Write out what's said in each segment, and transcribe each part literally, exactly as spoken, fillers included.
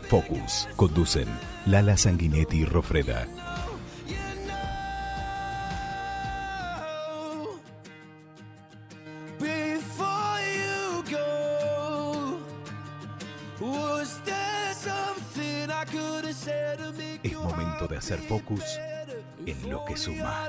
Focus. Conducen Lala Sanguinetti y Rofreda. Es momento de hacer focus en lo que suma.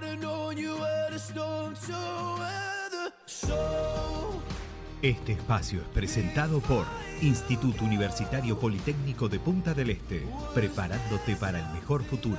Este espacio es presentado por Instituto Universitario Politécnico de Punta del Este, preparándote para el mejor futuro.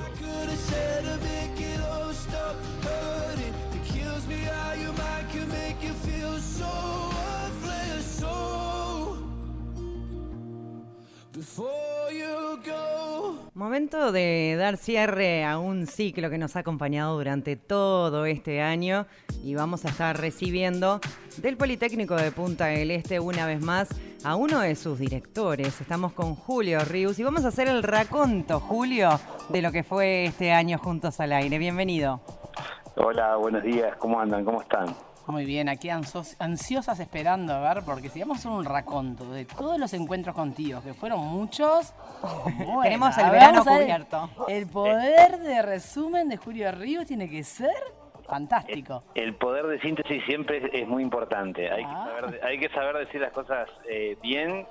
Momento de dar cierre a un ciclo que nos ha acompañado durante todo este año y vamos a estar recibiendo del Politécnico de Punta del Este una vez más a uno de sus directores. Estamos con Julio Rius y vamos a hacer el raconto, Julio, de lo que fue este año Juntos al Aire. Bienvenido. Hola, buenos días. ¿Cómo andan? ¿Cómo están? Muy bien, aquí ansos, ansiosas esperando a ver, porque si vamos a hacer un raconto de todos los encuentros contigo, que fueron muchos, bueno, tenemos el verano ver, cubierto. El poder de resumen de Julio Rius tiene que ser fantástico. El, el poder de síntesis siempre es, es muy importante. Hay, Ah. que saber, hay que saber decir las cosas eh, bien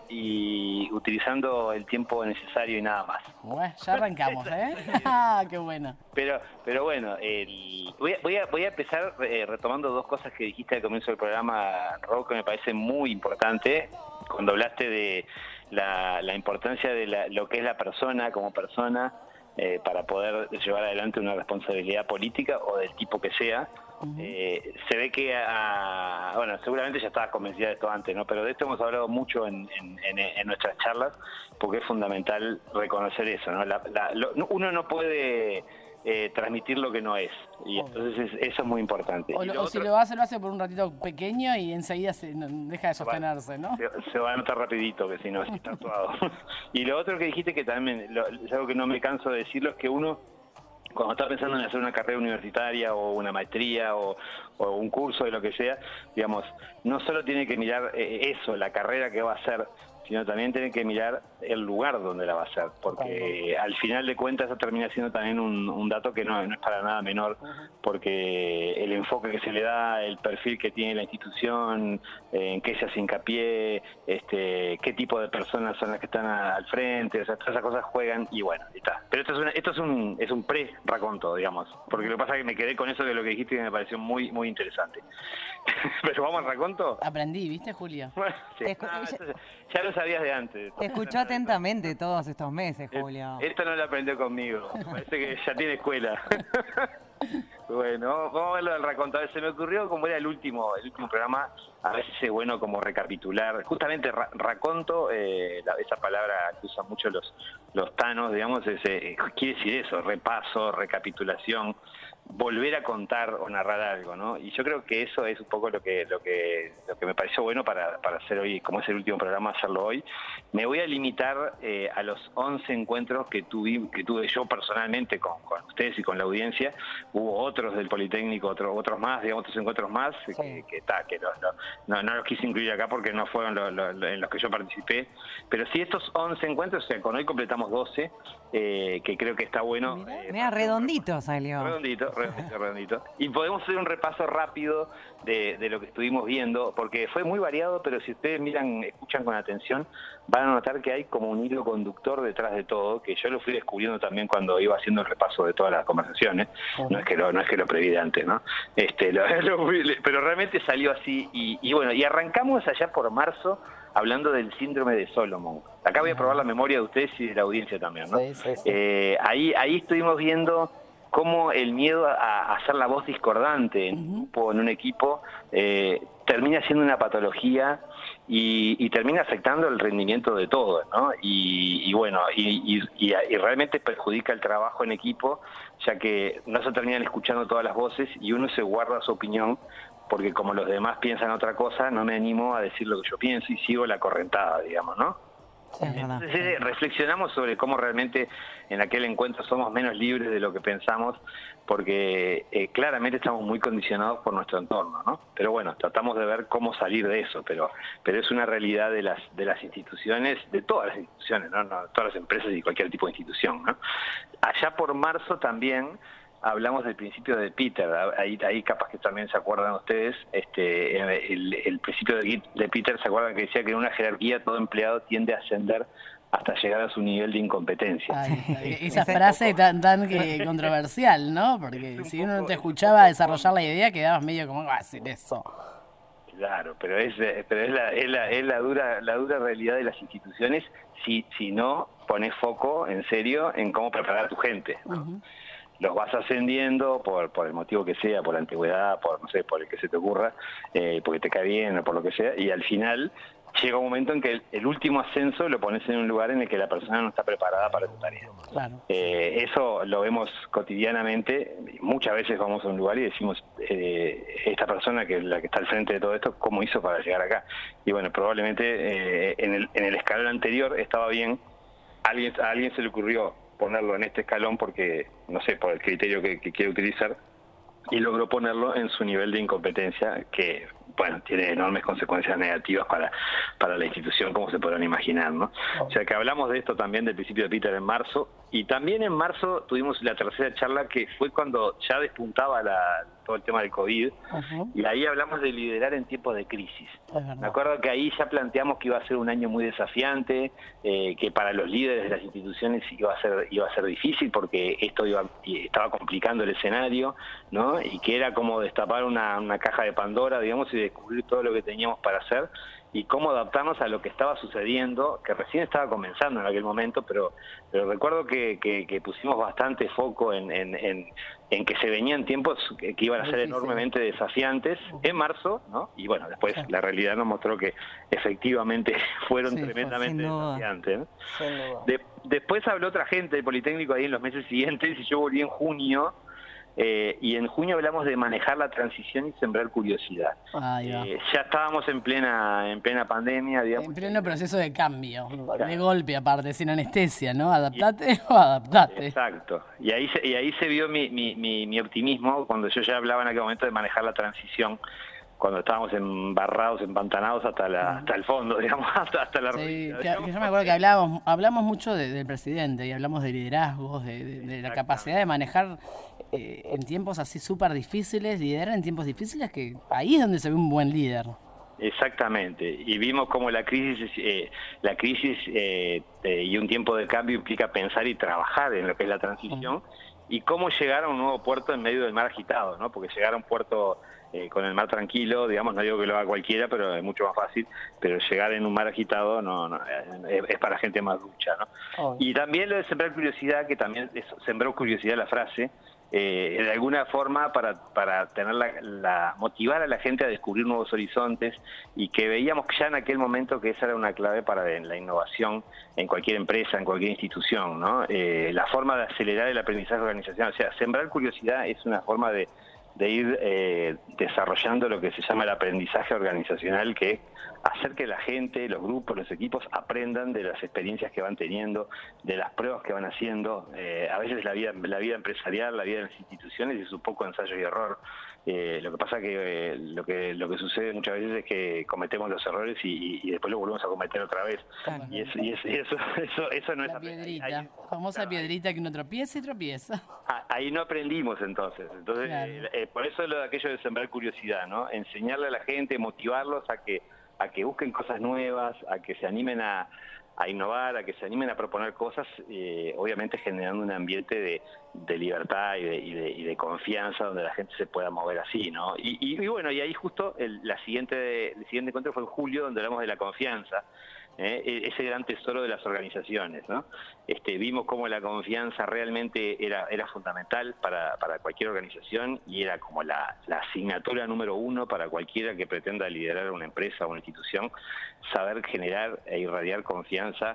y utilizando el tiempo necesario y nada más. Bueno, ya arrancamos, ¿eh? ¡Qué bueno! Pero, pero bueno, el, voy, a, voy, a, voy a empezar eh, retomando dos cosas que dijiste al comienzo del programa, Ro, que me parece muy importante. Cuando hablaste de la, la importancia de la, lo que es la persona como persona, eh, para poder llevar adelante una responsabilidad política o del tipo que sea. Uh-huh. eh, se ve que, a, bueno, seguramente ya estabas convencida de esto antes, ¿no? Pero de esto hemos hablado mucho en, en, en, en nuestras charlas, porque es fundamental reconocer eso, ¿no? La, la, lo, uno no puede eh, transmitir lo que no es, y entonces es, eso es muy importante. O, lo, o otro, si lo hace, lo hace por un ratito pequeño y enseguida se deja de sostenerse, ¿no? Se, se va a notar rapidito, que si no, si está actuado. Y lo otro que dijiste, que también lo, es algo que no me canso de decirlo, es que uno, cuando está pensando en hacer una carrera universitaria o una maestría o, o un curso de lo que sea, digamos, no solo tiene que mirar eh, eso, la carrera que va a hacer, sino también tiene que mirar el lugar donde la va a hacer, porque al final de cuentas eso termina siendo también un, un dato que no, no es para nada menor, porque el enfoque que se le da, el perfil que tiene la institución, eh, en qué se hace hincapié, este, qué tipo de personas son las que están a, al frente, o sea, todas esas cosas juegan y bueno, y está. Pero esto es, una, esto es un es un pre-raconto, digamos, porque lo que pasa es que me quedé con eso de lo que dijiste que me pareció muy muy interesante. Pero vamos al raconto. Aprendí, ¿viste, Julio? Bueno, sí. Te escu- Ah, entonces, ya lo sabías de antes. Te escuchó atentamente todos estos meses, Julio. Esto no lo aprendió conmigo, parece que ya tiene escuela. Bueno, vamos a verlo del raconto. A ver, se me ocurrió, como era el último el último programa, a veces es bueno como recapitular. Justamente ra, raconto, eh, la, esa palabra que usan mucho los los tanos, digamos, es, eh, quiere decir eso, repaso, recapitulación, volver a contar o narrar algo, ¿no? Y yo creo que eso es un poco lo que lo que lo que me pareció bueno para, para hacer hoy, como es el último programa, hacerlo hoy. Me voy a limitar eh, a los once encuentros que tuve, que tuve yo personalmente con, con ustedes y con la audiencia. Hubo otros del Politécnico, otro, otros más, digamos, otros encuentros más, sí. que, que, ta, que lo, lo, no, no los quise incluir acá porque no fueron lo, lo, lo, en los que yo participé. Pero sí, estos once encuentros, o sea, con hoy completamos doce, eh, que creo que está bueno. Mirá, eh, mirá redondito salió. Redondito, redondito, redondito. Y podemos hacer un repaso rápido de, de lo que estuvimos viendo, porque fue muy variado, pero si ustedes miran, escuchan con atención, van a notar que hay como un hilo conductor detrás de todo, que yo lo fui descubriendo también cuando iba haciendo el repaso de todas las conversaciones. Uh-huh. No es que lo, no es que lo preví de antes, ¿no? Este, lo, lo, pero realmente salió así, y, y bueno, y arrancamos allá por marzo, hablando del síndrome de Solomon. Acá voy a probar la memoria de ustedes y de la audiencia también, ¿no? Sí, sí, sí. Eh, ahí, ahí estuvimos viendo cómo el miedo a, a ser la voz discordante en un grupo, en un equipo, eh, termina siendo una patología y, y termina afectando el rendimiento de todos, ¿no? Y, y bueno, y, y, y, y realmente perjudica el trabajo en equipo, ya que no se terminan escuchando todas las voces y uno se guarda su opinión, porque como los demás piensan otra cosa, no me animo a decir lo que yo pienso y sigo la correntada, digamos, ¿no? Sí, es verdad. Entonces eh, reflexionamos sobre cómo realmente en aquel encuentro somos menos libres de lo que pensamos, porque eh, claramente estamos muy condicionados por nuestro entorno, ¿no? Pero bueno, tratamos de ver cómo salir de eso, pero pero es una realidad de las de las instituciones, de todas las instituciones, ¿no? No, todas las empresas y cualquier tipo de institución, ¿no? Allá por marzo también hablamos del principio de Peter, ahí, ahí capaz que también se acuerdan ustedes, este, el, el principio de, de Peter, ¿se acuerdan que decía que en una jerarquía todo empleado tiende a ascender hasta llegar a su nivel de incompetencia? Ay, ay, esa frase tan, tan que controversial, ¿no? Porque si uno no te escuchaba desarrollar la idea, quedabas medio como, va a hacer eso. Claro, pero es pero es la es la, es la dura la dura realidad de las instituciones si si no pones foco en serio en cómo preparar a tu gente, ¿no? Uh-huh. Los vas ascendiendo por por el motivo que sea, por antigüedad, por no sé, por el que se te ocurra, eh, porque te cae bien o por lo que sea, y al final llega un momento en que el, el último ascenso lo pones en un lugar en el que la persona no está preparada para tu tarea. Claro. Eh, eso lo vemos cotidianamente. Muchas veces vamos a un lugar y decimos, eh, esta persona que es la que está al frente de todo esto, ¿cómo hizo para llegar acá? Y bueno, probablemente eh, en, el, en el escalón anterior estaba bien, a alguien, a alguien se le ocurrió ponerlo en este escalón porque, no sé, por el criterio que, que quiere utilizar, y logró ponerlo en su nivel de incompetencia, que bueno, tiene enormes consecuencias negativas para, para la institución, como se podrán imaginar, ¿no? O sea que hablamos de esto también del principio de Peter en marzo, y también en marzo tuvimos la tercera charla, que fue cuando ya despuntaba la, todo el tema del COVID, uh-huh. Y ahí hablamos de liderar en tiempos de crisis. Me acuerdo que ahí ya planteamos que iba a ser un año muy desafiante, eh, que para los líderes de las instituciones iba a ser iba a ser difícil porque esto iba estaba complicando el escenario, ¿no? Y que era como destapar una, una caja de Pandora, digamos, y descubrir todo lo que teníamos para hacer y cómo adaptarnos a lo que estaba sucediendo, que recién estaba comenzando en aquel momento, pero pero recuerdo que, que, que pusimos bastante foco en, en, en, en que se venían tiempos que, que iban a ser enormemente desafiantes en marzo, ¿no? Y bueno, después sí. La realidad nos mostró que efectivamente fueron sí, tremendamente desafiantes, ¿no? De, después habló otra gente del Politécnico ahí en los meses siguientes y yo volví en junio. Eh, y en junio hablamos de manejar la transición y sembrar curiosidad. Ah, ya. Eh, ya estábamos en plena en plena pandemia, digamos. En pleno proceso de cambio, claro. De golpe aparte, sin anestesia, ¿no? Adaptate y, o adaptate. Exacto. Y ahí se, y ahí se vio mi, mi, mi, mi optimismo cuando yo ya hablaba en aquel momento de manejar la transición, cuando estábamos embarrados, empantanados hasta la, hasta el fondo, digamos, hasta, hasta la sí, que, que yo me acuerdo que hablábamos, hablamos mucho de, del presidente y hablamos de liderazgos, de, de, de la capacidad de manejar eh, en tiempos así súper difíciles, liderar en tiempos difíciles, que ahí es donde se ve un buen líder. Exactamente, y vimos cómo la crisis, eh, la crisis eh, eh, y un tiempo de cambio implica pensar y trabajar en lo que es la transición, uh-huh. Y cómo llegar a un nuevo puerto en medio del mar agitado, ¿no? Porque llegar a un puerto eh, con el mar tranquilo, digamos, no digo que lo haga cualquiera, pero es mucho más fácil, pero llegar en un mar agitado no, no es, es para gente más ducha, ¿no? Oh. Y también lo de sembrar curiosidad, que también es, sembró curiosidad la frase, eh, de alguna forma para para tener la, la motivar a la gente a descubrir nuevos horizontes, y que veíamos ya en aquel momento que esa era una clave para la innovación en cualquier empresa, en cualquier institución, ¿no? Eh, la forma de acelerar el aprendizaje organizacional, o sea, sembrar curiosidad es una forma de de ir eh, desarrollando lo que se llama el aprendizaje organizacional, que es hacer que la gente, los grupos, los equipos aprendan de las experiencias que van teniendo, de las pruebas que van haciendo. Eh, a veces la vida, la vida empresarial, la vida de las instituciones es un poco ensayo y error. Eh, lo que pasa que eh, lo que lo que sucede muchas veces es que cometemos los errores y, y después lo volvemos a cometer otra vez. Claro. Y, es, y, es, y eso, eso eso no la es piedrita, ahí, famosa claro, piedrita que uno tropieza y tropieza. Ahí no aprendimos entonces. Entonces claro. eh, por eso es lo de aquello de sembrar curiosidad, ¿no? Enseñarle a la gente, motivarlos a que a que busquen cosas nuevas, a que se animen a a innovar, a que se animen a proponer cosas, eh, obviamente generando un ambiente de, de libertad y de, y, de, y de confianza donde la gente se pueda mover así, ¿no? Y, y, y bueno, y ahí justo el, la siguiente, el siguiente encuentro fue en julio, donde hablamos de la confianza, ¿eh? Ese gran tesoro de las organizaciones, ¿no? Este, vimos cómo la confianza realmente era, era fundamental para, para cualquier organización y era como la, la asignatura número uno para cualquiera que pretenda liderar una empresa o una institución, saber generar e irradiar confianza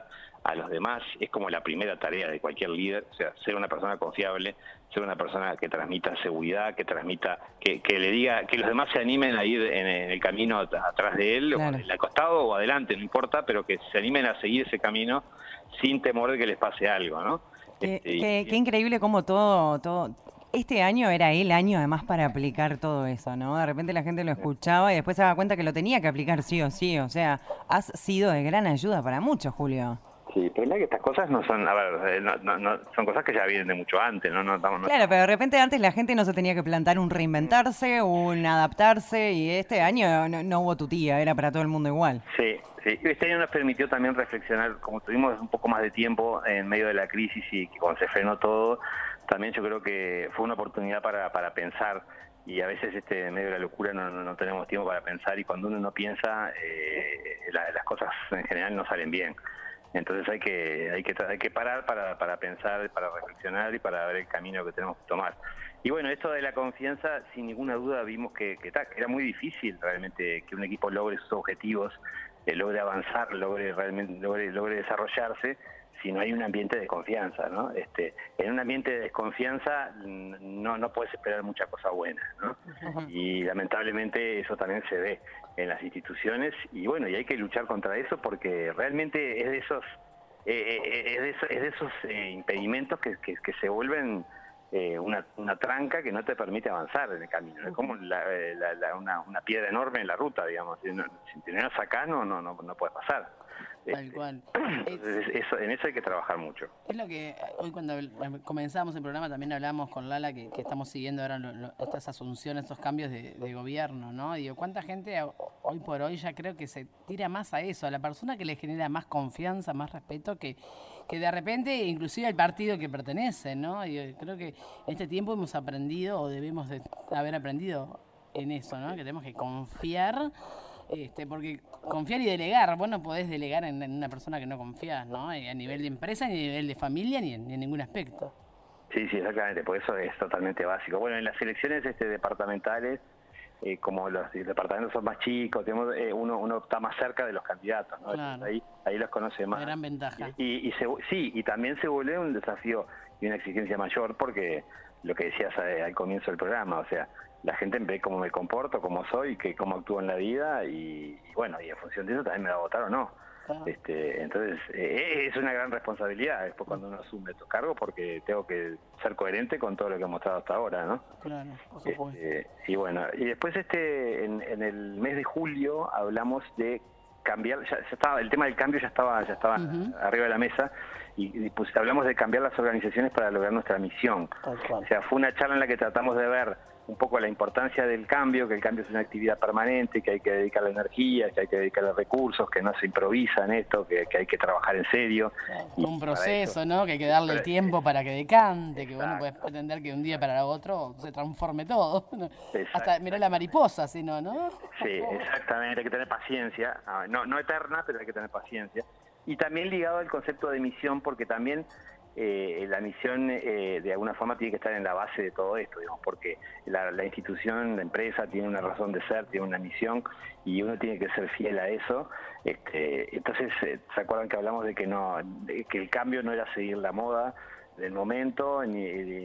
a los demás, es como la primera tarea de cualquier líder, o sea, ser una persona confiable, ser una persona que transmita seguridad, que transmita, que, que le diga, que los demás se animen a ir en, en el camino atrás de él, claro. o al costado o adelante, no importa, pero que se animen a seguir ese camino sin temor de que les pase algo, ¿no? Qué, este, qué, y, qué increíble cómo todo, todo... Este año era el año además para aplicar todo eso, ¿no? De repente la gente lo escuchaba y después se daba cuenta que lo tenía que aplicar sí o sí. O sea, has sido de gran ayuda para muchos, Julio. Sí, pero mira que estas cosas no son, a ver, no, no, no, son cosas que ya vienen de mucho antes, ¿no? no, no, no claro, pero de repente antes la gente no se tenía que plantar un reinventarse, un adaptarse, y este año no, no hubo tutía, era para todo el mundo igual. Sí, sí. Este año nos permitió también reflexionar, como tuvimos un poco más de tiempo en medio de la crisis y cuando se frenó todo, también yo creo que fue una oportunidad para, para pensar, y a veces este en medio de la locura no, no, no tenemos tiempo para pensar, y cuando uno no piensa, eh, la, las cosas en general no salen bien. Entonces hay que hay que hay que parar para, para pensar, para reflexionar y para ver el camino que tenemos que tomar. Y bueno, esto de la confianza, sin ninguna duda vimos que, que, que era muy difícil realmente que un equipo logre sus objetivos, eh, logre avanzar, logre realmente logre, logre desarrollarse, si no hay un ambiente de confianza, ¿no? Este, en un ambiente de desconfianza no no puedes esperar mucha cosa buena, ¿no? Uh-huh. Y lamentablemente eso también se ve en las instituciones, y bueno, y hay que luchar contra eso porque realmente es de esos eh, es de esos, es de esos eh, impedimentos que, que, que se vuelven eh, una, una tranca que no te permite avanzar en el camino. Uh-huh. Es como la, la, la, una, una piedra enorme en la ruta, digamos. Si, no, si te no sacás, no, no, no, no puedes pasar. Tal cual. Entonces, eso, en eso hay que trabajar mucho. Es lo que hoy cuando comenzamos el programa también hablamos con Lala, que, que estamos siguiendo ahora lo, lo, estas asunciones, estos cambios de, de gobierno, ¿no? Digo, ¿cuánta gente hoy por hoy ya creo que se tira más a eso, a la persona que le genera más confianza, más respeto, que, que de repente inclusive al partido que pertenece, ¿no? Y creo que en este tiempo hemos aprendido, o debemos de haber aprendido en eso, ¿no? Que tenemos que confiar. Este, porque confiar y delegar, vos no podés delegar en, en una persona que no confías, ¿no? A nivel de empresa, ni a nivel de familia, ni en, ni en ningún aspecto. Sí, sí, exactamente, por eso es totalmente básico. Bueno, en las elecciones este, departamentales, eh, como los departamentos son más chicos, tenemos, eh, uno, uno está más cerca de los candidatos, ¿no? Claro. Ahí, ahí los conoce más. Una gran ventaja. Y, y, y se, sí, y también se vuelve un desafío y una exigencia mayor, porque lo que decías eh, al comienzo del programa, o sea, la gente ve cómo me comporto, cómo soy, que cómo actúo en la vida, y, y bueno, y en función de eso también me va a votar o no. Ah. Este, entonces, eh, es una gran responsabilidad después cuando uno asume estos cargos, porque tengo que ser coherente con todo lo que he mostrado hasta ahora, ¿no? Claro, por supuesto. Este, y bueno, y después este en, en el mes de julio hablamos de cambiar, ya, ya estaba, el tema del cambio ya estaba ya estaba uh-huh. arriba de la mesa, y, y pues hablamos de cambiar las organizaciones para lograr nuestra misión. O sea, fue una charla en la que tratamos de ver un poco la importancia del cambio, que el cambio es una actividad permanente, que hay que dedicarle energía, que hay que dedicarle recursos, que no se improvisa en esto, que, que hay que trabajar en serio. Claro, un proceso, ¿no? Que hay que darle el tiempo para que decante, exacto. Que bueno, puedes pretender que de un día para otro se transforme todo. Hasta mirá la mariposa, si no, ¿no? Sí, exactamente, hay que tener paciencia, no, no eterna, pero hay que tener paciencia. Y también ligado al concepto de misión, porque también Eh, la misión eh, de alguna forma tiene que estar en la base de todo esto, digamos, porque la, la institución, la empresa tiene una razón de ser, tiene una misión, y uno tiene que ser fiel a eso. Este, entonces, eh, ¿se acuerdan que hablamos de que no, de que el cambio no era seguir la moda del momento, ni,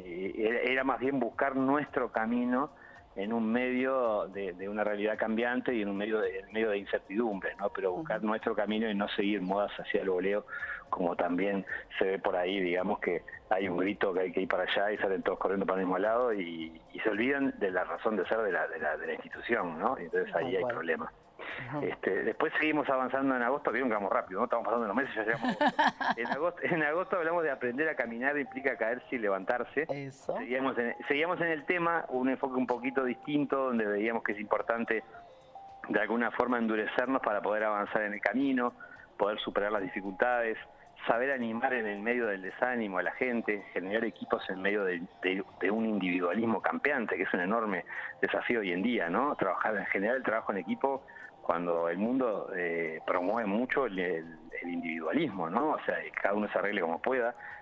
era más bien buscar nuestro camino en un medio de, de una realidad cambiante y en un medio de, en medio de incertidumbre, ¿no? Pero buscar uh-huh. nuestro camino y no seguir modas hacia el voleo, como también se ve por ahí, digamos que hay un grito que hay que ir para allá y salen todos corriendo para el mismo lado, y, y se olvidan de la razón de ser de la, de la, de la institución, ¿no? Y entonces ahí hay problemas. Uh-huh. Este, después seguimos avanzando en agosto, vieron que vamos rápido, ¿no? Estamos pasando los meses y ya llegamos a agosto. En agosto. En agosto hablamos de aprender a caminar, implica caerse y levantarse. Eso. Seguíamos en, seguíamos en el tema, un enfoque un poquito distinto, donde veíamos que es importante de alguna forma endurecernos para poder avanzar en el camino, poder superar las dificultades, saber animar en el medio del desánimo a la gente, generar equipos en medio de, de, de un individualismo campeante, que es un enorme desafío hoy en día, ¿no? Trabajar, en general el trabajo en equipo, cuando el mundo eh, promueve mucho el, el, el individualismo, ¿no? O sea, que cada uno se arregle como pueda,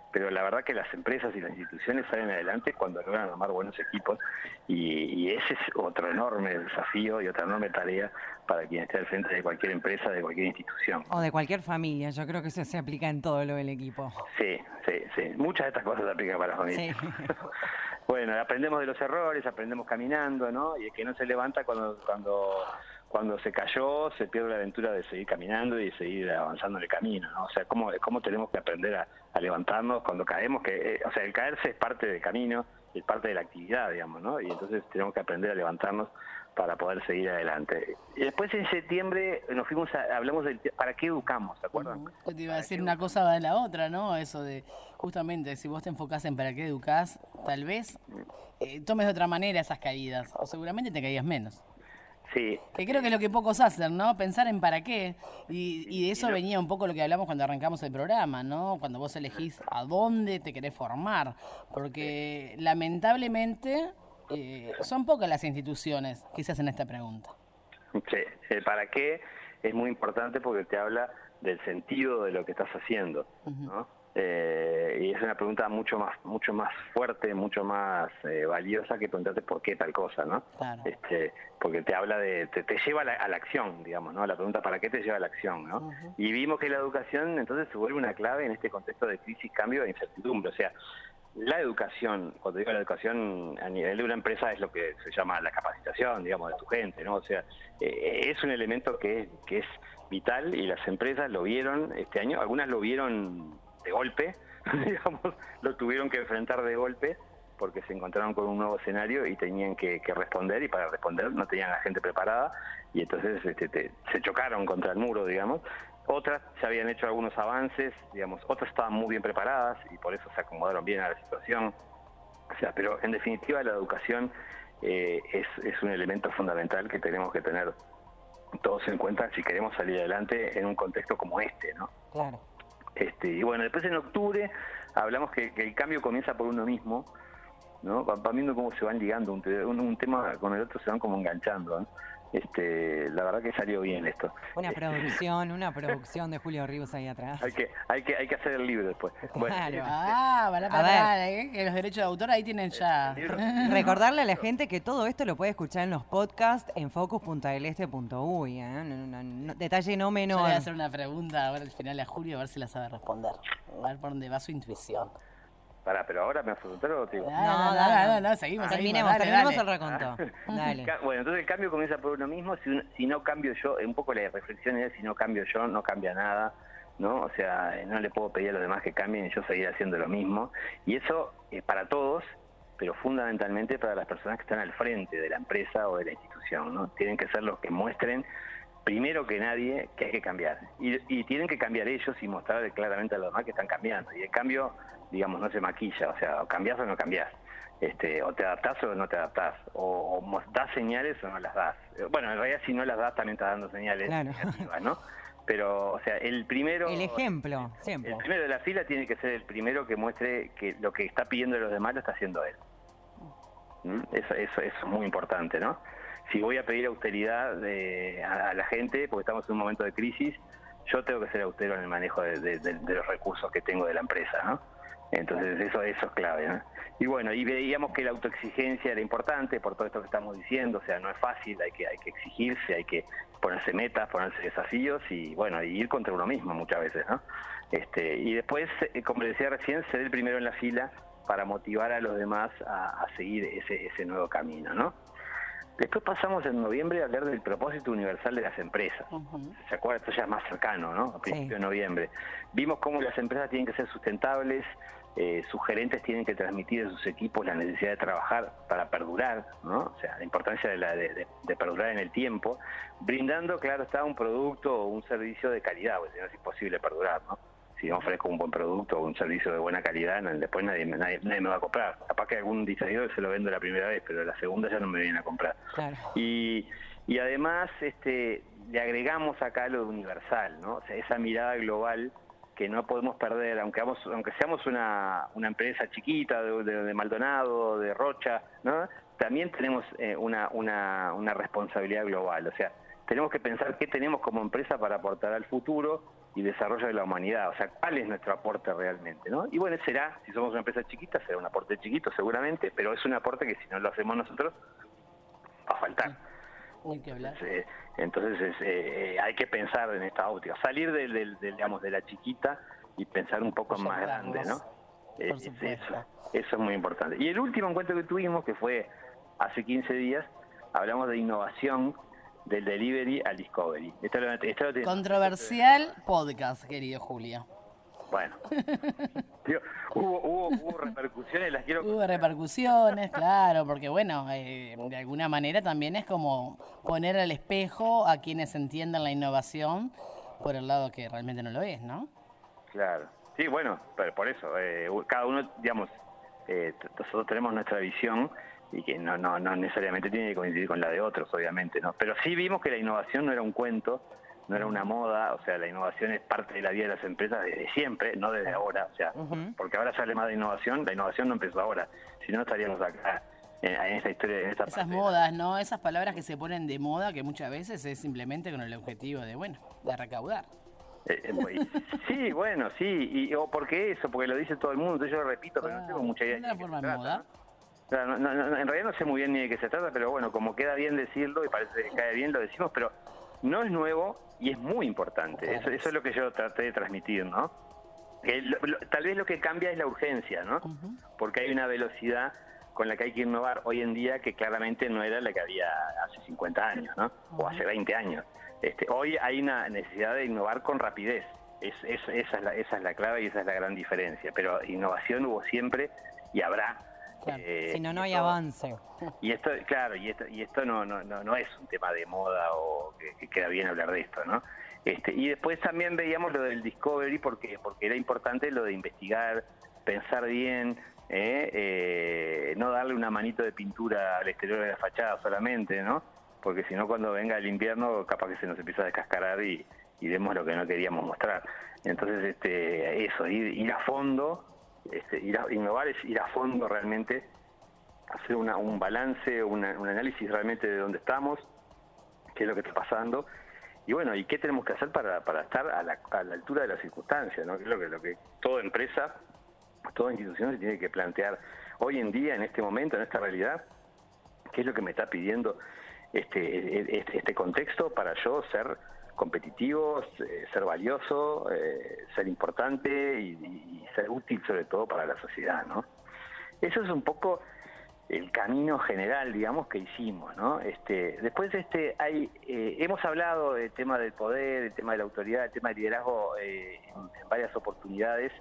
pero la verdad que las empresas y las instituciones salen adelante cuando logran armar buenos equipos, y, y ese es otro enorme desafío y otra enorme tarea para quien esté al frente de cualquier empresa, de cualquier institución. O de cualquier familia, yo creo que eso se aplica en todo lo del equipo. Sí, sí, sí. Muchas de estas cosas se aplican para las familias. Sí. Bueno, aprendemos de los errores, aprendemos caminando, ¿no? Y el que no se levanta cuando cuando cuando se cayó, se pierde la aventura de seguir caminando y de seguir avanzando en el camino, ¿no? O sea, cómo, cómo tenemos que aprender a, a levantarnos cuando caemos, que eh, o sea, el caerse es parte del camino, es parte de la actividad, digamos, ¿no? Y entonces tenemos que aprender a levantarnos para poder seguir adelante. Y después en septiembre nos fuimos a, hablamos de para qué educamos, ¿se acuerdan? Yo te iba a decir, una cosa va de la otra, ¿no? Eso de, justamente, si vos te enfocás en para qué educás, tal vez eh, tomes de otra manera esas caídas, o seguramente te caías menos. Sí. Que creo que es lo que pocos hacen, ¿no? Pensar en para qué. Y, y de eso sí, no. venía un poco lo que hablamos cuando arrancamos el programa, ¿no? Cuando vos elegís a dónde te querés formar. Porque sí. lamentablemente eh, son pocas las instituciones que se hacen esta pregunta. Sí, el para qué es muy importante porque te habla del sentido de lo que estás haciendo, uh-huh. ¿no? Eh, y es una pregunta mucho más mucho más fuerte, mucho más eh, valiosa que preguntarte por qué tal cosa, ¿no? Claro. Este, porque te habla de, te, te lleva a la, a la acción, digamos, ¿no? La pregunta ¿para qué te lleva a la acción, ¿no? Uh-huh. Y vimos que la educación entonces se vuelve una clave en este contexto de crisis, cambio e incertidumbre, o sea, la educación, cuando digo la educación a nivel de una empresa es lo que se llama la capacitación, digamos, de tu gente, ¿no? O sea, eh, es un elemento que es, que es vital y las empresas lo vieron este año, algunas lo vieron de golpe, digamos, lo tuvieron que enfrentar de golpe porque se encontraron con un nuevo escenario y tenían que, que responder, y para responder no tenían a la gente preparada y entonces este, te, se chocaron contra el muro, digamos. Otras ya habían hecho algunos avances, digamos, otras estaban muy bien preparadas y por eso se acomodaron bien a la situación. O sea, pero en definitiva la educación eh, es, es un elemento fundamental que tenemos que tener todos en cuenta si queremos salir adelante en un contexto como este, ¿no? Claro. Este, y bueno, después en octubre hablamos que, que el cambio comienza por uno mismo, ¿no? Van viendo cómo se van ligando un, un, un tema con el otro, se van como enganchando, ¿no? Este, la verdad que salió bien esto. Una producción, una producción de Julio Ríos ahí atrás. Hay que, hay que, hay que hacer el libro después. Claro. Bueno, ah, para para, ¿eh? Que los derechos de autor ahí tienen ya. Recordarle a la gente que todo esto lo puede escuchar en los podcasts en focus punta del este punto uy, ¿eh? No, no, no, detalle no menor. Yo le voy a hacer una pregunta a ver al final a Julio, a ver si la sabe responder. A ver por dónde va su intuición. Pará, pero ahora me vas a preguntar o digo. No, no, no, no, no, seguimos, ah, seguimos. Terminemos, Dale, terminemos dale. el raconto. Dale. Bueno, entonces el cambio comienza por uno mismo. Si, un, si no cambio yo, un poco la reflexión es: si no cambio yo, no cambia nada, ¿no? O sea, no le puedo pedir a los demás que cambien y yo seguir haciendo lo mismo. Y eso es para todos, pero fundamentalmente para las personas que están al frente de la empresa o de la institución, ¿no? Tienen que ser los que muestren, primero que nadie, que hay que cambiar. Y, y tienen que cambiar ellos y mostrarle claramente a los demás que están cambiando. Y el cambio, digamos, no se maquilla, o sea, o cambiás o no cambiás. Este, o te adaptás o no te adaptás, o, o das señales o no las das. Bueno, en realidad si no las das también estás dando señales claro. negativas, ¿no? Pero, o sea, el primero... El ejemplo, siempre. El primero de la fila tiene que ser el primero que muestre que lo que está pidiendo a los demás lo está haciendo él. ¿Mm? Eso, eso, eso es muy importante, ¿no? Si voy a pedir austeridad de, a, a la gente, porque estamos en un momento de crisis, yo tengo que ser austero en el manejo de, de, de, de los recursos que tengo de la empresa, ¿no? Entonces eso eso es clave, ¿no? Y bueno, y veíamos que la autoexigencia era importante por todo esto que estamos diciendo, o sea, no es fácil, hay que hay que exigirse, hay que ponerse metas, ponerse desafíos y bueno, y ir contra uno mismo muchas veces, ¿no? Este, y después, como decía recién, ser el primero en la fila para motivar a los demás a, a seguir ese ese nuevo camino, ¿no? Después pasamos en noviembre a hablar del propósito universal de las empresas. Uh-huh. ¿Se acuerdan? Esto ya es más cercano, ¿no? A principios sí. de noviembre. Vimos cómo las empresas tienen que ser sustentables, eh, sus gerentes tienen que transmitir a sus equipos la necesidad de trabajar para perdurar, ¿no? O sea, la importancia de, la, de, de, de perdurar en el tiempo, brindando, claro está, un producto o un servicio de calidad, porque si no es imposible perdurar, ¿no? Si no ofrezco un buen producto o un servicio de buena calidad, después nadie, nadie, nadie me va a comprar. Capaz que algún diseñador se lo vendo la primera vez, pero la segunda ya no me viene a comprar. Claro. Y, y además este, le agregamos acá lo de universal, ¿no? O sea, esa mirada global que no podemos perder, aunque, vamos, aunque seamos una, una empresa chiquita de, de, de Maldonado, de Rocha, ¿no? También tenemos eh, una, una, una responsabilidad global. O sea, tenemos que pensar qué tenemos como empresa para aportar al futuro y desarrollo de la humanidad, o sea, cuál es nuestro aporte realmente, ¿no? Y bueno, será, si somos una empresa chiquita, será un aporte chiquito seguramente, pero es un aporte que si no lo hacemos nosotros, va a faltar. Hay que hablar. Entonces, eh, entonces es, eh, hay que pensar en esta óptica, salir del, del, del, digamos, de la chiquita y pensar un poco más grande, ¿no? Eh, es, eso, eso es muy importante. Y el último encuentro que tuvimos, que fue hace quince días, hablamos de innovación del delivery al discovery. Esto lo, esto lo Controversial podcast, querido Julio. Bueno, tío, hubo, hubo, hubo repercusiones, las quiero... Hubo repercusiones, claro, porque bueno, eh, de alguna manera también es como poner al espejo a quienes entiendan la innovación por el lado que realmente no lo es, ¿no? Claro, sí, bueno, pero por eso, eh, cada uno, digamos, eh, nosotros tenemos nuestra visión y que no, no, no necesariamente tiene que coincidir con la de otros, obviamente, ¿no? Pero sí vimos que la innovación no era un cuento, no era una moda, o sea, la innovación es parte de la vida de las empresas desde siempre, no desde ahora, o sea, uh-huh. porque ahora se habla más de innovación, la innovación no empezó ahora, si no estaríamos acá en, en esta historia, en esta Esas parte modas, ¿no? Esas palabras que se ponen de moda que muchas veces es simplemente con el objetivo de, bueno, de recaudar. Eh, eh, sí, bueno, sí, y, o porque eso, porque lo dice todo el mundo, entonces yo lo repito, pero ah, no tengo mucha idea. ¿Es una forma de moda? Claro, no, no, no, en realidad no sé muy bien ni de qué se trata, pero bueno, como queda bien decirlo y parece que cae bien, lo decimos, pero no es nuevo y es muy importante. Eso, eso es lo que yo traté de transmitir, ¿no? Que lo, lo, tal vez lo que cambia es la urgencia, ¿no? Uh-huh. Porque hay una velocidad con la que hay que innovar hoy en día que claramente no era la que había hace cincuenta años, ¿no? Uh-huh. O hace veinte años. Este, hoy hay una necesidad de innovar con rapidez. Es, es, esa, es la, esa es la clave y esa es la gran diferencia. Pero innovación hubo siempre y habrá. Claro. Eh, si no, no hay esto, avance. Y esto, claro, y esto, y esto no, no, no, no es un tema de moda o que, que queda bien hablar de esto, ¿no? Este, y después también veíamos lo del discovery porque, porque era importante lo de investigar, pensar bien, eh, eh, no darle una manito de pintura al exterior de la fachada solamente, ¿no? Porque si no, cuando venga el invierno, capaz que se nos empieza a descascarar y, y vemos lo que no queríamos mostrar. Entonces, este, eso, ir, ir a fondo. Este, ir a, innovar es ir a fondo realmente, hacer una, un balance, una, un análisis realmente de dónde estamos, qué es lo que está pasando y bueno, y qué tenemos que hacer para, para estar a la, a la altura de las circunstancias, ¿no? Que es lo que, lo que toda empresa, toda institución se tiene que plantear hoy en día, en este momento, en esta realidad, qué es lo que me está pidiendo este, este, este contexto para yo ser competitivo, eh, ser valioso, eh, ser importante y, y ser útil sobre todo para la sociedad, ¿no? Eso es un poco el camino general, digamos, que hicimos, ¿no? Este, después este, hay, eh, hemos hablado del tema del poder, del tema de la autoridad, del tema del liderazgo eh, en, en varias oportunidades,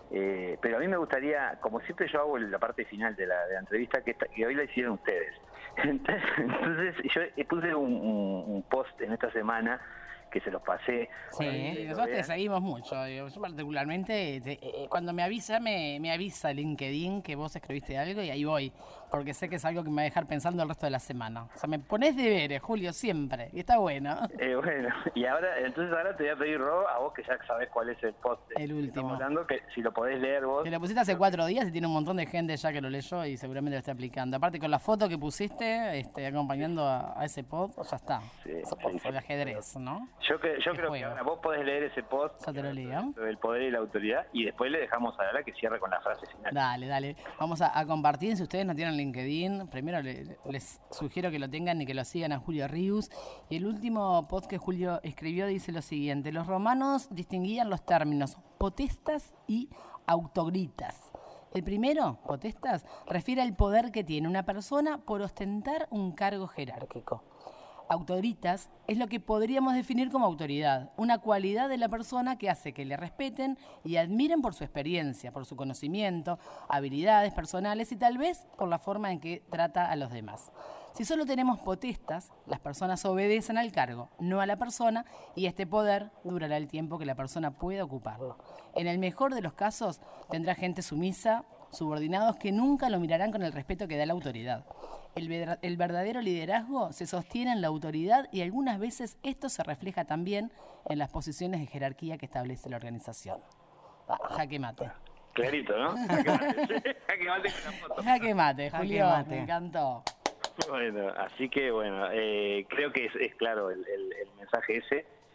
eh, pero a mí me gustaría, como siempre yo hago la parte final de la, de la entrevista, que, esta, que hoy la hicieron ustedes. Entonces, entonces yo puse un, un, un post en esta semana que se los pasé. Sí, nosotros te seguimos mucho. Yo particularmente, te, eh, cuando me avisa, me, me avisa LinkedIn que vos escribiste algo y ahí voy, porque sé que es algo que me va a dejar pensando el resto de la semana. O sea, me pones deberes, Julio, siempre, y está bueno. Eh, bueno, y ahora, entonces ahora te voy a pedir, Ro, a vos que ya sabés cuál es el post el último. Que estamos hablando, que si lo podés leer vos. Que lo pusiste hace cuatro días y tiene un montón de gente ya que lo leyó y seguramente lo está aplicando. Aparte con la foto que pusiste, este, acompañando a, a ese post, ya está. Sí, ese post sí, de ajedrez, ¿no? Yo, que, yo creo juego? que ahora vos podés leer ese post ya te lo leo. del poder y la autoridad y después le dejamos a Lara que cierre con la frase final. Dale, dale. Vamos a, a compartir. Si ustedes no tienen LinkedIn, primero le, les sugiero que lo tengan y que lo sigan a Julio Rius. Y el último post que Julio escribió dice lo siguiente: los romanos distinguían los términos potestas y autogritas. El primero, potestas, refiere al poder que tiene una persona por ostentar un cargo jerárquico. Autoritas es lo que podríamos definir como autoridad, una cualidad de la persona que hace que le respeten y admiren por su experiencia, por su conocimiento, habilidades personales y tal vez por la forma en que trata a los demás. Si solo tenemos potestas, las personas obedecen al cargo, no a la persona, y este poder durará el tiempo que la persona pueda ocuparlo. En el mejor de los casos, tendrá gente sumisa, subordinados que nunca lo mirarán con el respeto que da la autoridad. El, ver, el verdadero liderazgo se sostiene en la autoridad y algunas veces esto se refleja también en las posiciones de jerarquía que establece la organización. Ah, jaque mate. Clarito, ¿no? Jaque mate, jaque mate con la foto. Jaque mate, Julio, jaque mate. Me encantó. Bueno, así que bueno, eh, creo que es, es claro el, el, el mensaje ese.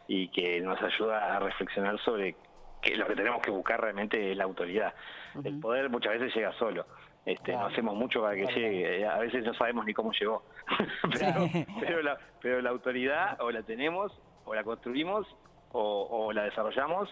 y que nos ayuda a reflexionar sobre que lo que tenemos que buscar realmente es la autoridad. Uh-huh. El poder muchas veces llega solo. Este, claro. No hacemos mucho para que claro. llegue, a veces no sabemos ni cómo llegó, pero, sí. pero, la, pero la autoridad o la tenemos, o la construimos, o, o la desarrollamos,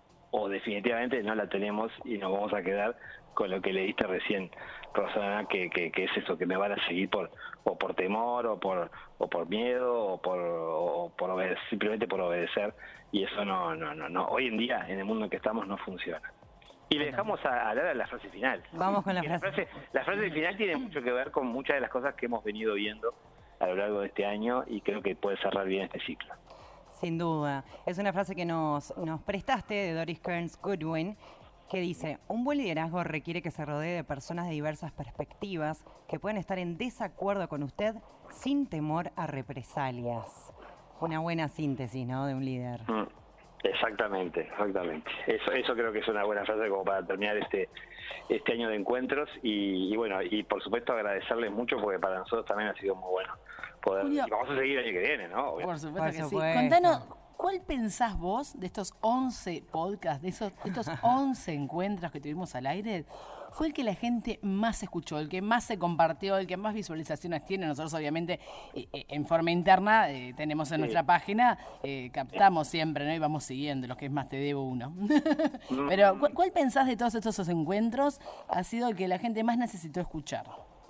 o definitivamente no la tenemos y nos vamos a quedar con lo que leíste recién, Rosana, que, que, que es eso, que me van a seguir por o por temor, o por o por miedo, o por o por obedecer, simplemente por obedecer, y eso no, no, no, no, hoy en día, en el mundo en que estamos, no funciona. Y le dejamos a hablar a la frase final. Vamos con la frase. La frase, la frase final tiene mucho que ver con muchas de las cosas que hemos venido viendo a lo largo de este año y creo que puede cerrar bien este ciclo. Sin duda. Es una frase que nos, nos prestaste de Doris Kearns Goodwin, que dice: un buen liderazgo requiere que se rodee de personas de diversas perspectivas que pueden estar en desacuerdo con usted sin temor a represalias. Una buena síntesis, ¿no?, de un líder. Mm. Exactamente, exactamente. Eso, eso creo que es una buena frase como para terminar este este año de encuentros y, y bueno, y por supuesto agradecerles mucho porque para nosotros también ha sido muy bueno poder, y vamos a seguir el año que viene, ¿no? Obviamente. Por supuesto que sí. Contanos, ¿cuál pensás vos de estos once podcasts, de esos de estos once encuentros que tuvimos al aire? Fue el que la gente más escuchó, el que más se compartió, el que más visualizaciones tiene. Nosotros obviamente eh, eh, en forma interna eh, tenemos en sí. nuestra página, eh, captamos siempre, ¿no? Y vamos siguiendo, los que es más te debo uno. Pero ¿cuál, ¿cuál pensás de todos estos encuentros ha sido el que la gente más necesitó escuchar?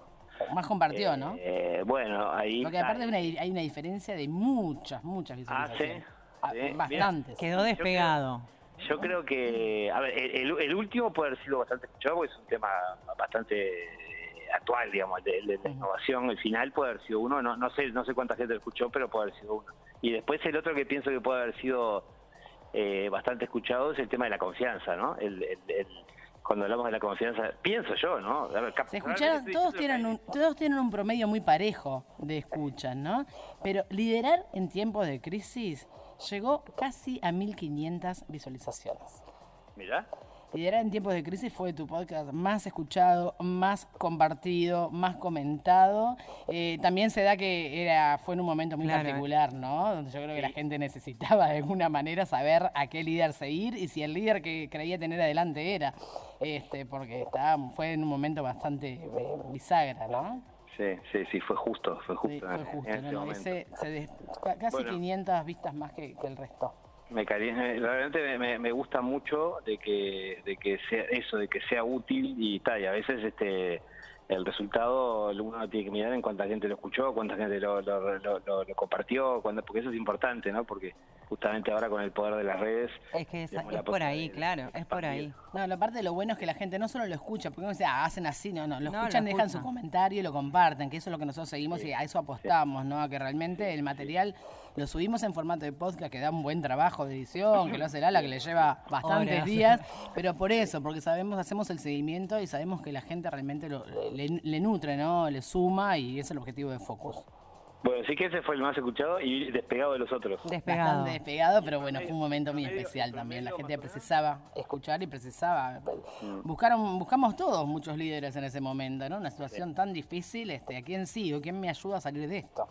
Más compartió, ¿no? Eh, bueno, ahí... Porque aparte hay una, hay una diferencia de muchas, muchas visualizaciones. Ah, ¿sí? Ah, bastantes. Quedó despegado. Yo creo que, a ver, el, el último puede haber sido bastante escuchado porque es un tema bastante actual, digamos, de, de la innovación. El final puede haber sido uno, no, no sé no sé cuánta gente lo escuchó, pero puede haber sido uno. Y después el otro que pienso que puede haber sido eh, bastante escuchado es el tema de la confianza, ¿no? El, el, el, cuando hablamos de la confianza, pienso yo, ¿no? A ver, se escucharon, todos tienen, un, todos tienen un promedio muy parejo de escuchas, ¿no? Pero liderar en tiempos de crisis llegó casi a mil quinientas visualizaciones. ¿Mirá? Liderar en tiempos de crisis fue tu podcast más escuchado, más compartido, más comentado. Eh, también se da que era fue en un momento muy claro, particular, ¿no? Donde yo creo que la gente necesitaba de alguna manera saber a qué líder seguir y si el líder que creía tener adelante era. este Porque estaba, fue en un momento bastante eh, bisagra, ¿no? Sí, sí, sí, fue justo, fue justo. Sí, fue justo, en, en no, no, ese, se des, casi bueno, quinientas vistas más que, que el resto. Me realmente me, me gusta mucho de que de que sea eso, de que sea útil y tal, y a veces este el resultado uno tiene que mirar en cuánta gente lo escuchó, cuánta gente lo, lo, lo, lo, lo compartió, cuando, porque eso es importante, ¿no? Porque justamente ahora con el poder de las redes... Es que es, es por ahí, de, claro, es por ahí. No, la parte de lo bueno es que la gente no solo lo escucha, porque uno dice, ah, hacen así, no, no, lo no, escuchan, lo dejan escucha. Su comentario y lo comparten, que eso es lo que nosotros seguimos sí. y a eso apostamos, sí. ¿no? A que realmente el material lo subimos en formato de podcast, que da un buen trabajo de edición, que lo hace Lala, que le lleva bastantes Horas. días, pero por eso, porque sabemos, hacemos el seguimiento y sabemos que la gente realmente lo, le, le nutre, ¿no? Le suma y ese es el objetivo de Focus. Bueno, sí que ese fue el más escuchado y despegado de los otros. Despegado. Bastante despegado, pero bueno, fue un momento muy especial también. La gente precisaba escuchar y precisaba... Buscaron, buscamos todos muchos líderes en ese momento, ¿no? Una situación tan difícil, este, ¿a quién sigo? ¿Quién me ayuda a salir de esto?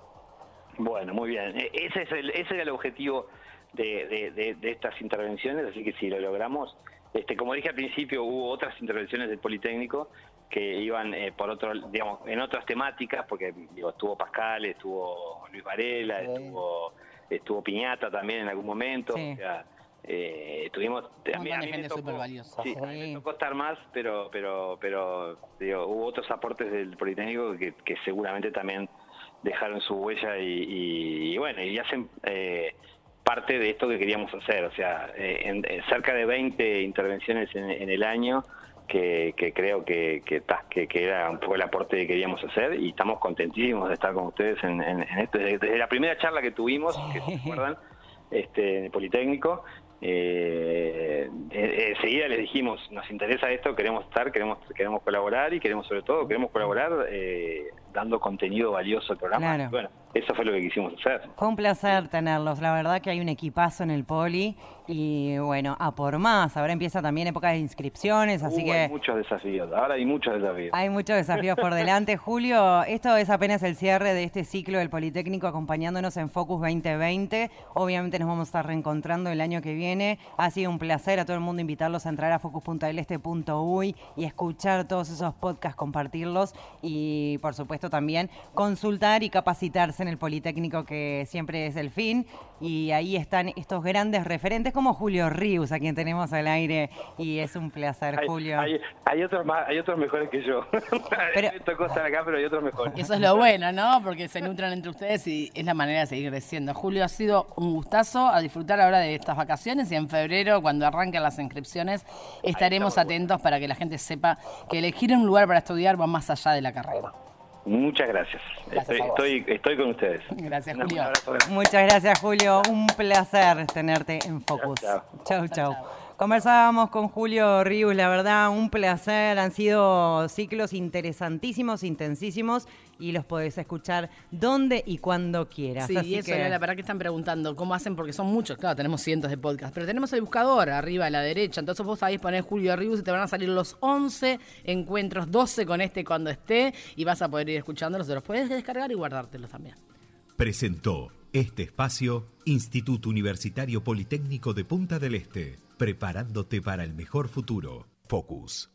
Bueno, muy bien. Ese es el, ese era el objetivo de, de, de, de estas intervenciones, así que si lo logramos... Este, como dije al principio, hubo otras intervenciones del Politécnico que iban eh, por otro, digamos, en otras temáticas, porque digo, estuvo Pascal, estuvo Luis Varela, sí. estuvo estuvo Piñata también en algún momento, sí. o sea, eh, tuvimos a mí, a mí me tocó, sí, sí. A mí me tocó estar más, pero pero pero digo, hubo otros aportes del Politécnico que, que seguramente también dejaron su huella y, y, y bueno, y hacen eh, parte de esto que queríamos hacer, o sea, eh, en, en cerca de veinte intervenciones en, en el año que, que creo que, que, que, que era un poco el aporte que queríamos hacer y estamos contentísimos de estar con ustedes en, en, en esto. Desde, desde la primera charla que tuvimos, que se acuerdan, este, en el Politécnico, eh, eh, enseguida les dijimos, nos interesa esto, queremos estar, queremos queremos colaborar y queremos sobre todo, queremos colaborar eh, dando contenido valioso al programa. Claro. Bueno, eso fue lo que quisimos hacer. Fue un placer tenerlos, la verdad que hay un equipazo en el Poli y bueno, a por más, ahora empieza también época de inscripciones, así Uh, que... Hay muchos desafíos, ahora hay muchos desafíos. Hay muchos desafíos por delante. Julio, esto es apenas el cierre de este ciclo del Politécnico acompañándonos en Focus veinte veinte. Obviamente nos vamos a estar reencontrando el año que viene. Ha sido un placer a todo el mundo invitarlos a entrar a focus punto del este punto uy y escuchar todos esos podcasts, compartirlos y por supuesto también consultar y capacitarse en el Politécnico, que siempre es el fin. Y ahí están estos grandes referentes como Julio Ríos, a quien tenemos al aire, y es un placer, Hay, Julio. hay, hay otros más, hay otros mejores que yo. Pero- Me tocó estar acá, pero hay otros mejores. Eso es lo bueno, ¿no? Porque se nutran entre ustedes y es la manera de seguir creciendo. Julio, ha sido un gustazo a disfrutar ahora de estas vacaciones y en febrero, cuando arranquen las inscripciones, estaremos atentos para que la gente sepa que elegir un lugar para estudiar va más allá de la carrera. Muchas gracias. Gracias estoy, a vos. estoy, estoy con ustedes. Gracias, Un Julio. abrazo grande. Muchas gracias, Julio. Un placer tenerte en Focus. Chao, Chau, chau. Conversábamos con Julio Ríos, la verdad, un placer. Han sido ciclos interesantísimos, intensísimos, y los podés escuchar donde y cuando quieras. Sí, Así y eso que... era la verdad que están preguntando cómo hacen, porque son muchos, claro, tenemos cientos de podcasts, pero tenemos el buscador arriba a la derecha, entonces vos ahí ponés Julio Ríos y te van a salir los once encuentros, doce con este cuando esté, y vas a poder ir escuchándolos, te los puedes descargar y guardártelos también. Presentó este espacio Instituto Universitario Politécnico de Punta del Este, preparándote para el mejor futuro. Focus.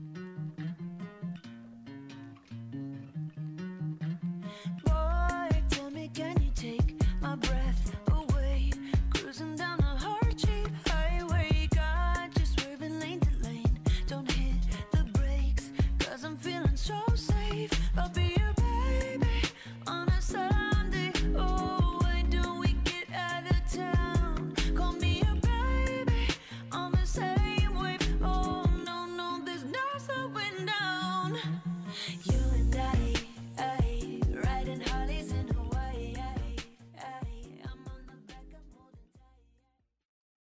Boy, tell me, can you take my breath away? Cruising down the heart-shaped highway, got you swerving lane to lane. Don't hit the brakes, 'cause I'm feeling so safe. I'll be your baby on a Sunday. Oh, why don't we get out of town? Call me your baby on the same wave. Oh, no, no, there's no slowing down.